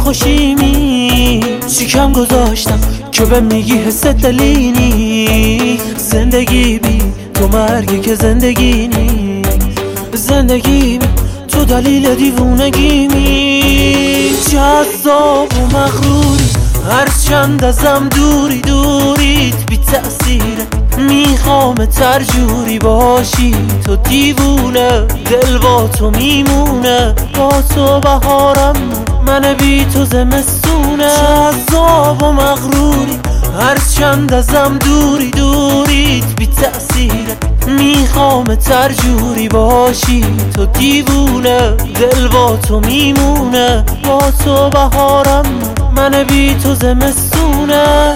خوشیمی چی کم گذاشتم که به میگی حس دلینی. زندگی بی تو مرگی که زندگی نی، زندگی بی تو دلیل دیوونگیمی. جذاب و مغروری هرچند ازم دوری، دوریت بی تأثیره. میخوام ترجوری باشی تو دیوونه، دل با تو میمونه. با تو بهارم من بی تو زمستونه. جذاب و مغروری هرچند ازم دوری، دوریت بی تأثیره. میخوام ترجوری باشی تو دیوونه، دل با تو میمونه. با تو بهارم من بی تو زمستونه.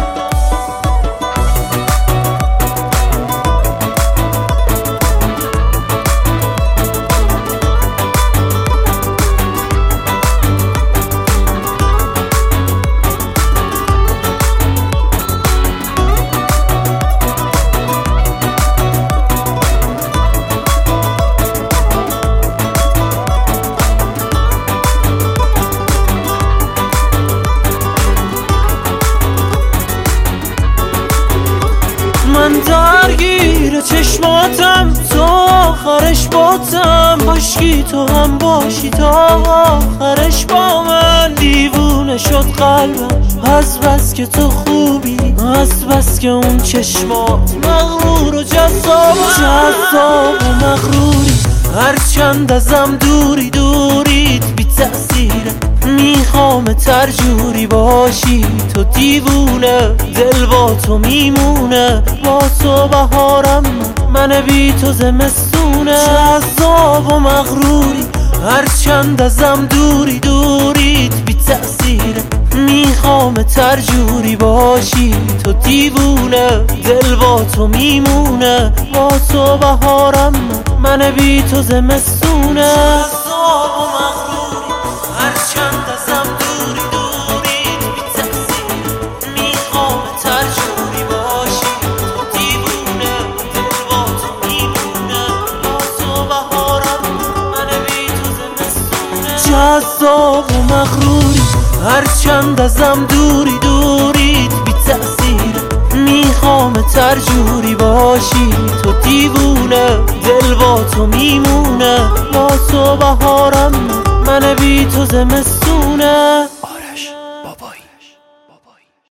من درگیر چشماتم تا آخرش باتم. کاشکی تو هم باشی تا آخرش با من. دیوونه شد قلبم از بس که تو خوبی، از بس که اون چشمات مغرور و جذاب. جذاب و مغروری هرچند ازم دوری، دوریت بی تأثیره. میخوام ترجوری باشی تو دیوونه، دل با تو میمونه. با تو بهارم من بی تو زمستونه. جذاب و مغروری هرچند ازم دوری، دوریت بی تأثیره. میخوام ترجوری باشی تو دیوونه، دل با تو میمونه. با تو بهارم من بی تو زمستونه. جذاب و مغروری هرچند ازم دوری، دوریت بی تأثیره. میخوام ترجوری باشی تو دیوونه، دل با تو میمونه. با تو بهارم من بی تو زمستونه. جذاب و مغروری هرچند ازم دوری، دوریت بی تأثیره. میخوام ترجوری باشی تو دیوونه، دل با تو میمونه. با تو بهارم من بی تو زمستونه.